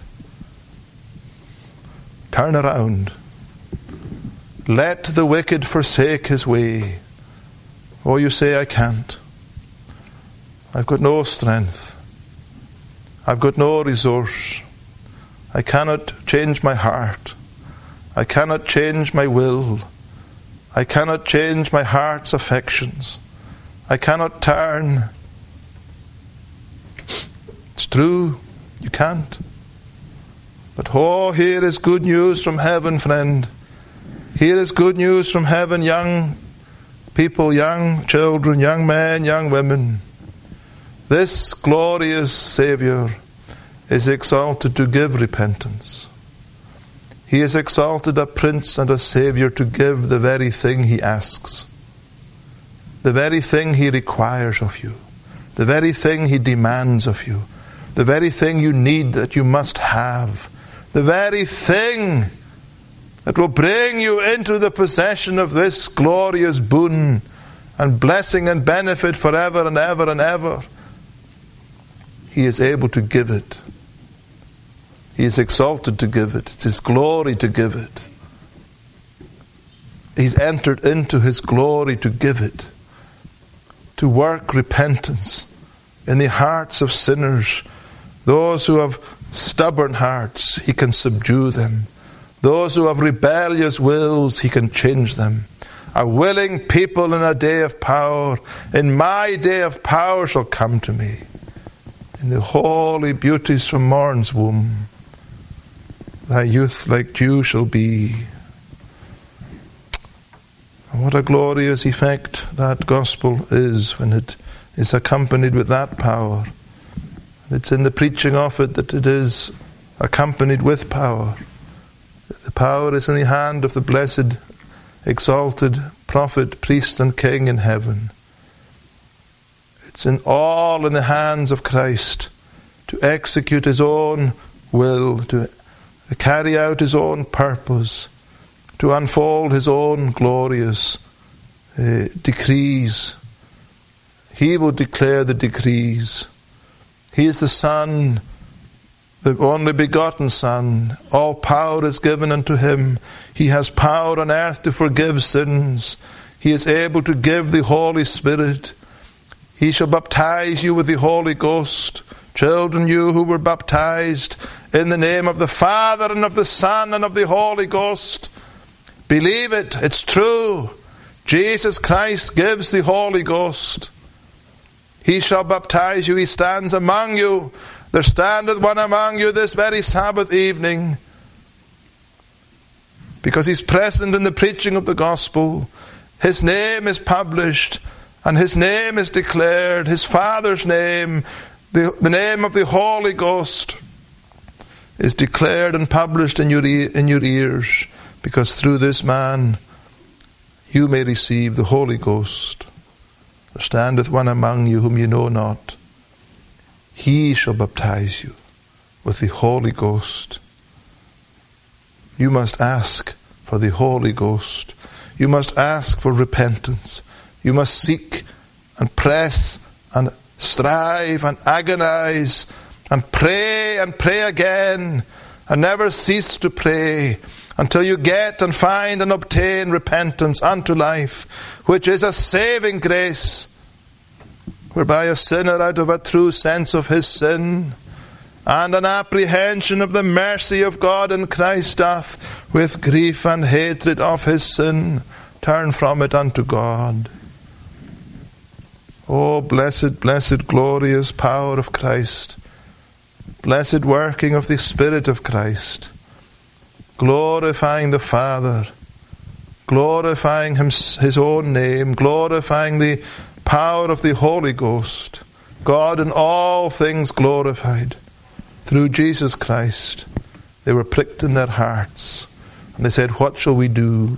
Turn around. Let the wicked forsake his way. Oh, you say, I can't. I've got no strength. I've got no resource. I cannot change my heart. I cannot change my will. I cannot change my heart's affections. I cannot turn. It's true, you can't. But oh, here is good news from heaven, friend. Here is good news from heaven, young people, young children, young men, young women. This glorious Saviour is exalted to give repentance. He is exalted a Prince and a Saviour to give the very thing he asks, the very thing he requires of you, the very thing he demands of you, the very thing you need, that you must have, the very thing that will bring you into the possession of this glorious boon and blessing and benefit forever and ever and ever. He is able to give it. He is exalted to give it. It's his glory to give it. He's entered into his glory to give it. To work repentance in the hearts of sinners. Those who have stubborn hearts, he can subdue them. Those who have rebellious wills, he can change them. A willing people in a day of power, in my day of power, shall come to me. In the holy beauties from morn's womb, thy youth like dew shall be. And what a glorious effect that gospel is when it is accompanied with that power. It's in the preaching of it that it is accompanied with power. The power is in the hand of the blessed, exalted prophet, priest and king in heaven. It's all in the hands of Christ to execute his own will, to carry out his own purpose, to unfold his own glorious decrees. He will declare the decrees. He is the Son, the only begotten Son. All power is given unto him. He has power on earth to forgive sins. He is able to give the Holy Spirit. He shall baptize you with the Holy Ghost. Children, you who were baptized in the name of the Father and of the Son and of the Holy Ghost, Believe it. It's true. Jesus Christ gives the Holy Ghost. He shall baptize you. He stands among you. There standeth one among you this very Sabbath evening. Because he's present in the preaching of the gospel. His name is published and his name is declared. His Father's name, the name of the Holy Ghost, is declared and published in your ears. Because through this man you may receive the Holy Ghost. There standeth one among you whom you know not. He shall baptize you with the Holy Ghost. You must ask for the Holy Ghost. You must ask for repentance. You must seek and press and strive and agonize and pray again and never cease to pray until you get and find and obtain repentance unto life, which is a saving grace, whereby a sinner out of a true sense of his sin and an apprehension of the mercy of God in Christ doth, with grief and hatred of his sin, turn from it unto God. Oh, blessed, blessed, glorious power of Christ. Blessed working of the Spirit of Christ. Glorifying the Father. Glorifying his own name. Glorifying the power of the Holy Ghost. God in all things glorified. Through Jesus Christ, they were pricked in their hearts. And they said, what shall we do?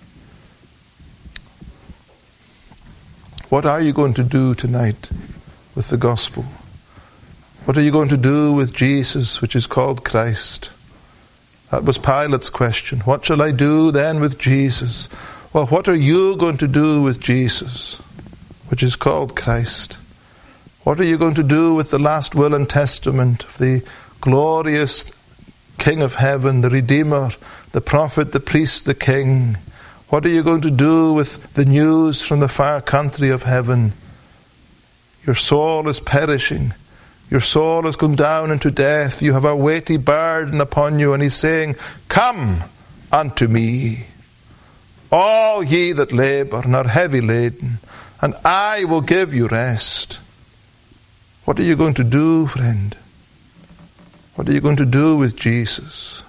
What are you going to do tonight with the gospel? What are you going to do with Jesus, which is called Christ? That was Pilate's question. What shall I do then with Jesus? Well, what are you going to do with Jesus, which is called Christ? What are you going to do with the last will and testament of the glorious King of heaven, the Redeemer, the prophet, the priest, the king? What are you going to do with the news from the far country of heaven? Your soul is perishing. Your soul is going down into death. You have a weighty burden upon you. And he's saying, come unto me, all ye that labour and are heavy laden, and I will give you rest. What are you going to do, friend? What are you going to do with Jesus?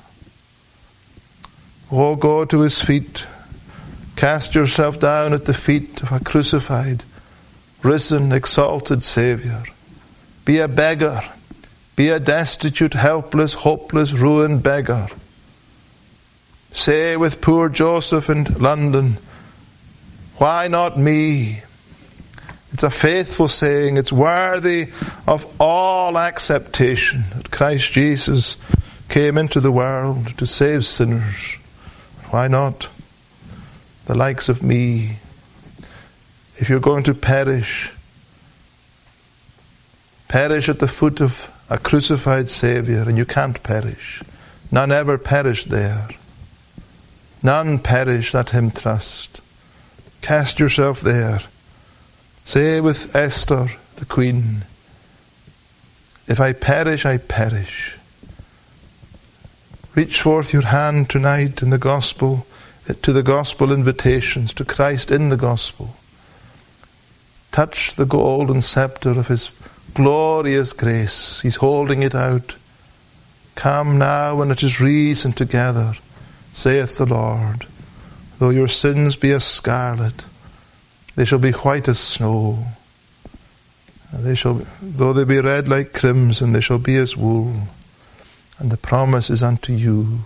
Oh, go to his feet. Cast yourself down at the feet of a crucified, risen, exalted Saviour. Be a beggar. Be a destitute, helpless, hopeless, ruined beggar. Say with poor Joseph in London, why not me? It's a faithful saying. It's worthy of all acceptation that Christ Jesus came into the world to save sinners. Why not the likes of me? If you're going to perish at the foot of a crucified Saviour, and you can't perish. None ever perished there. None perish, let him trust. Cast yourself there. Say with Esther, the queen, if I perish, I perish. Reach forth your hand tonight in the gospel, to the gospel invitations, to Christ in the gospel. Touch the golden sceptre of his glorious grace. He's holding it out. Come now, and it is reason together, saith the Lord. Though your sins be as scarlet, they shall be white as snow. Though they be red like crimson, they shall be as wool. And the promise is unto you.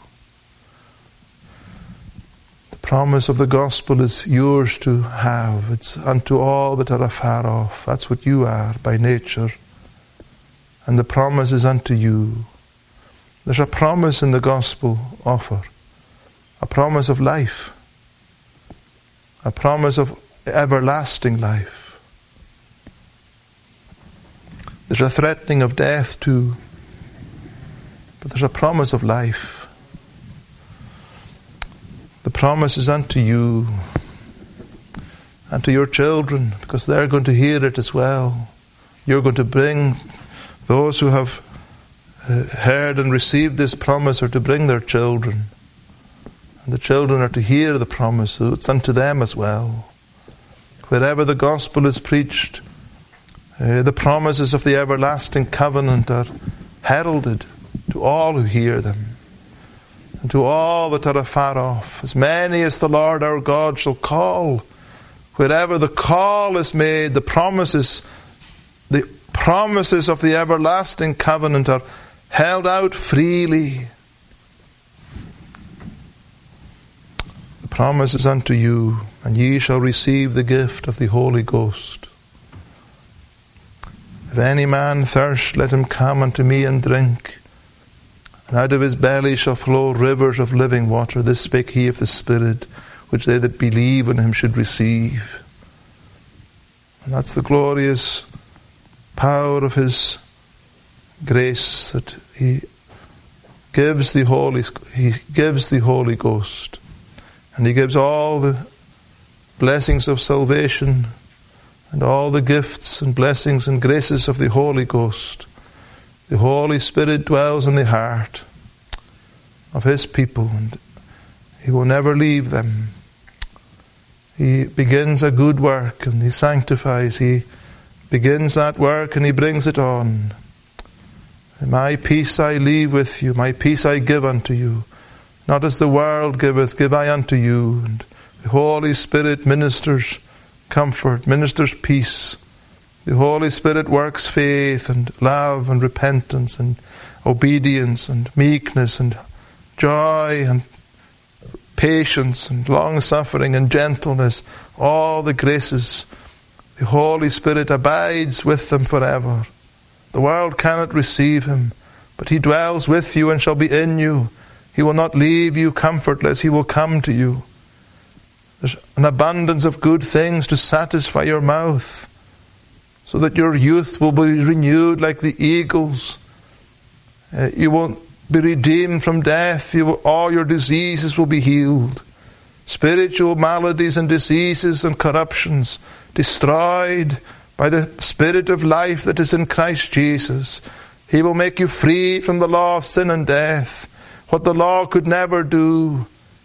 The promise of the gospel is yours to have. It's unto all that are afar off. That's what you are by nature. And the promise is unto you. There's a promise in the gospel offer. A promise of life. A promise of everlasting life. There's a threatening of death too. But there's a promise of life. The promise is unto you and to your children, because they're going to hear it as well. You're going to bring those who have heard and received this promise, are to bring their children. And the children are to hear the promise, so it's unto them as well. Wherever the gospel is preached, the promises of the everlasting covenant are heralded to all who hear them, and to all that are afar off. As many as the Lord our God shall call, wherever the call is made, the promises of the everlasting covenant are held out freely. The promise is unto you, and ye shall receive the gift of the Holy Ghost. If any man thirst, let him come unto me and drink. And out of his belly shall flow rivers of living water. This spake he of the Spirit, which they that believe in him should receive. And that's the glorious power of his grace, that he gives the Holy Ghost. And he gives all the blessings of salvation and all the gifts and blessings and graces of the Holy Ghost. The Holy Spirit dwells in the heart of his people, and he will never leave them. He begins a good work and he sanctifies. He begins that work and he brings it on. My peace I leave with you, my peace I give unto you. Not as the world giveth, give I unto you. And the Holy Spirit ministers comfort, ministers peace. The Holy Spirit works faith and love and repentance and obedience and meekness and joy and patience and long-suffering and gentleness. All the graces. The Holy Spirit abides with them forever. The world cannot receive him, but he dwells with you and shall be in you. He will not leave you comfortless. He will come to you. There's an abundance of good things to satisfy your mouth, so that your youth will be renewed like the eagles. You will be redeemed from death. All your diseases will be healed. Spiritual maladies and diseases and corruptions destroyed by the Spirit of life that is in Christ Jesus. He will make you free from the law of sin and death, what the law could never do.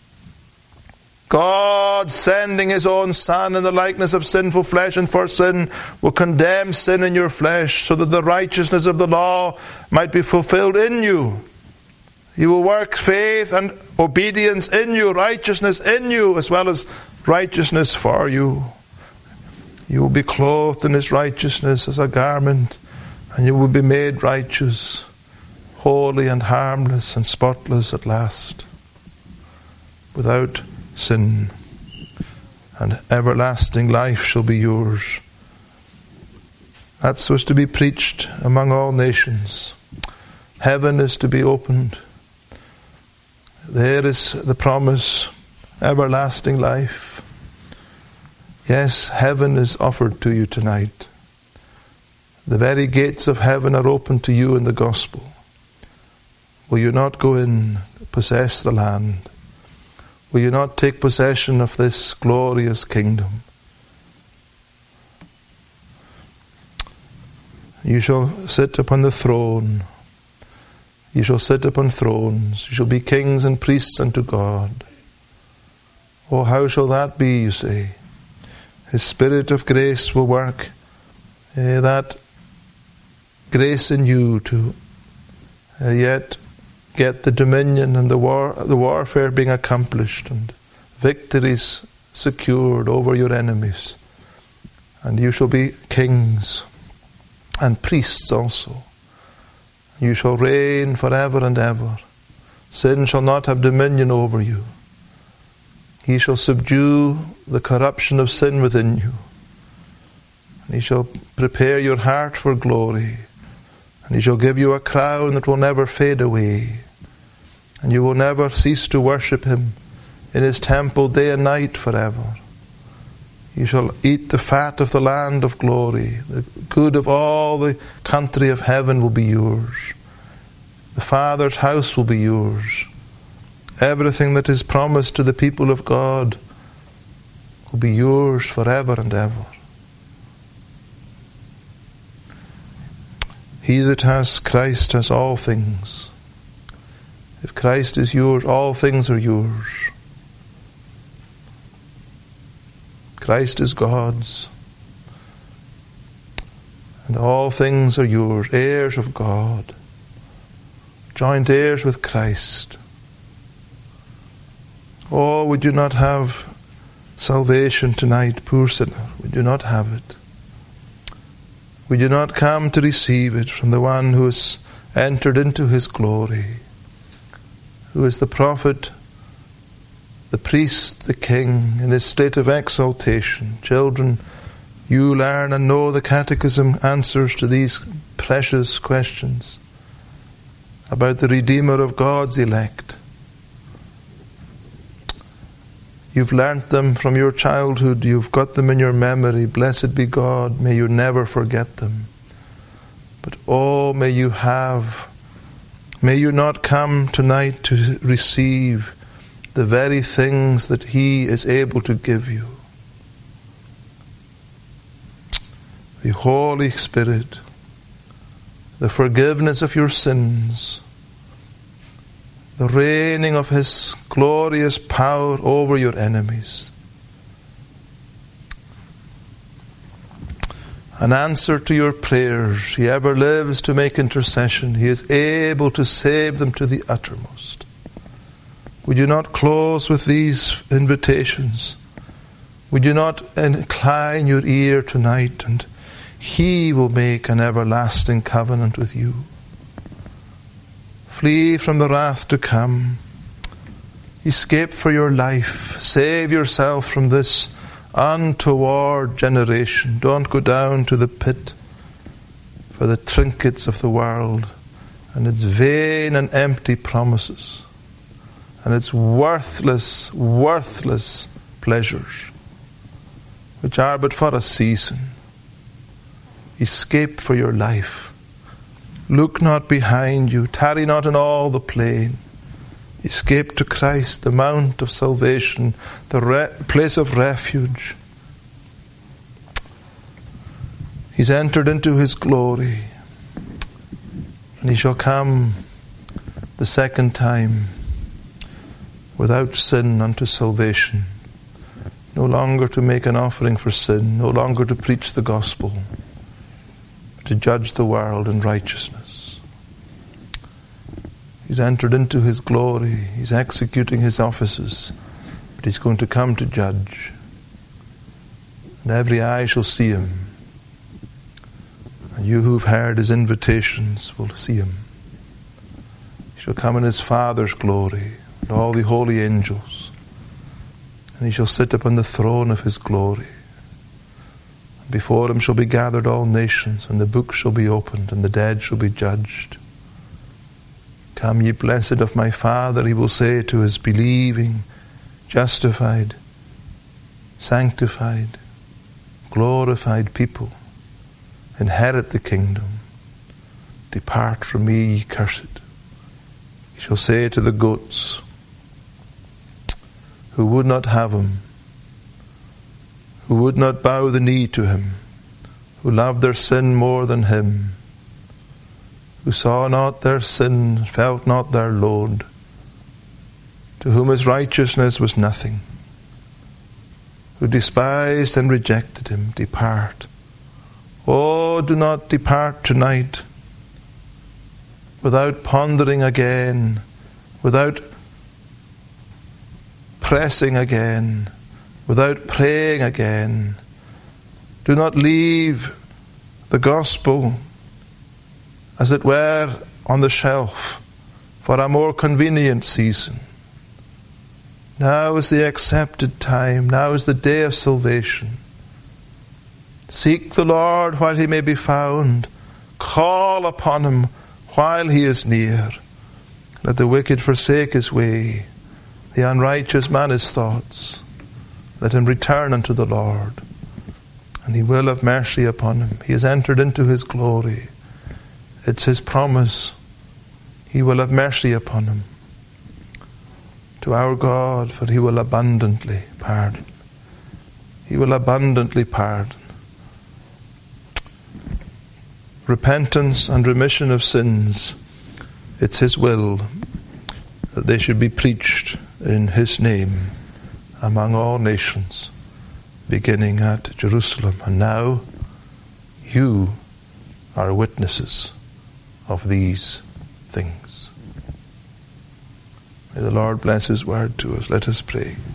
God, sending his own Son in the likeness of sinful flesh and for sin, will condemn sin in your flesh, so that the righteousness of the law might be fulfilled in you. He will work faith and obedience in you, righteousness in you, as well as righteousness for you. You will be clothed in his righteousness as a garment, and you will be made righteous, holy and harmless and spotless at last, without sin, and everlasting life shall be yours. That's what's to be preached among all nations. Heaven is to be opened. There is the promise, everlasting life. Yes, heaven is offered to you tonight. The very gates of heaven are open to you in the gospel. Will you not go in, possess the land? Will you not take possession of this glorious kingdom? You shall sit upon the throne. You shall sit upon thrones. You shall be kings and priests unto God. Oh, how shall that be, you say? His Spirit of grace will work that grace in you to yet get the dominion and the warfare being accomplished and victories secured over your enemies. And you shall be kings and priests also. You shall reign forever and ever. Sin shall not have dominion over you. He shall subdue the corruption of sin within you. And he shall prepare your heart for glory. And he shall give you a crown that will never fade away. And you will never cease to worship him in his temple day and night forever. You shall eat the fat of the land of glory. The good of all the country of heaven will be yours. The Father's house will be yours. Everything that is promised to the people of God will be yours forever and ever. He that has Christ has all things. If Christ is yours, all things are yours. Christ is God's. And all things are yours, heirs of God, joint heirs with Christ. Oh, would you not have salvation tonight, poor sinner? Would you not have it? Would you not come to receive it from the one who has entered into his glory, who is the prophet, the priest, the king, in his state of exaltation? Children, you learn and know the catechism answers to these precious questions about the Redeemer of God's elect. You've learnt them from your childhood. You've got them in your memory. Blessed be God. May you never forget them. But oh, may you not come tonight to receive the very things that He is able to give you. The Holy Spirit, the forgiveness of your sins, the reigning of His glorious power over your enemies. An answer to your prayers. He ever lives to make intercession. He is able to save them to the uttermost. Would you not close with these invitations? Would you not incline your ear tonight, and He will make an everlasting covenant with you. Flee from the wrath to come. Escape for your life. Save yourself from this untoward generation. Don't go down to the pit for the trinkets of the world and its vain and empty promises and its worthless pleasures, which are but for a season. Escape for your life. Look not behind you. Tarry not in all the plain. Escape to Christ, the mount of salvation, the place of refuge. He's entered into His glory, and He shall come the second time without sin unto salvation, no longer to make an offering for sin, no longer to preach the gospel, but to judge the world in righteousness. He's entered into His glory. He's executing His offices. But He's going to come to judge. And every eye shall see Him. And you who've heard His invitations will see Him. He shall come in His Father's glory and all the holy angels. And He shall sit upon the throne of His glory. And before Him shall be gathered all nations, and the books shall be opened, and the dead shall be judged. Come, ye blessed of my Father, He will say to His believing, justified, sanctified, glorified people. Inherit the kingdom. Depart from me, ye cursed. He shall say to the goats, who would not have Him, who would not bow the knee to Him, who loved their sin more than Him, who saw not their sin, felt not their load, to whom His righteousness was nothing, who despised and rejected Him, depart. Oh, do not depart tonight without pondering again, without pressing again, without praying again. Do not leave the gospel, as it were, on the shelf for a more convenient season. Now is the accepted time. Now is the day of salvation. Seek the Lord while He may be found. Call upon Him while He is near. Let the wicked forsake his way, the unrighteous man his thoughts. Let him return unto the Lord, and He will have mercy upon him. He has entered into His glory. It's His promise. He will have mercy upon him. To our God, for He will abundantly pardon. He will abundantly pardon. Repentance and remission of sins, it's His will that they should be preached in His name among all nations. beginning at Jerusalem. And now you are witnesses of these things. May the Lord bless his word to us. Let us pray.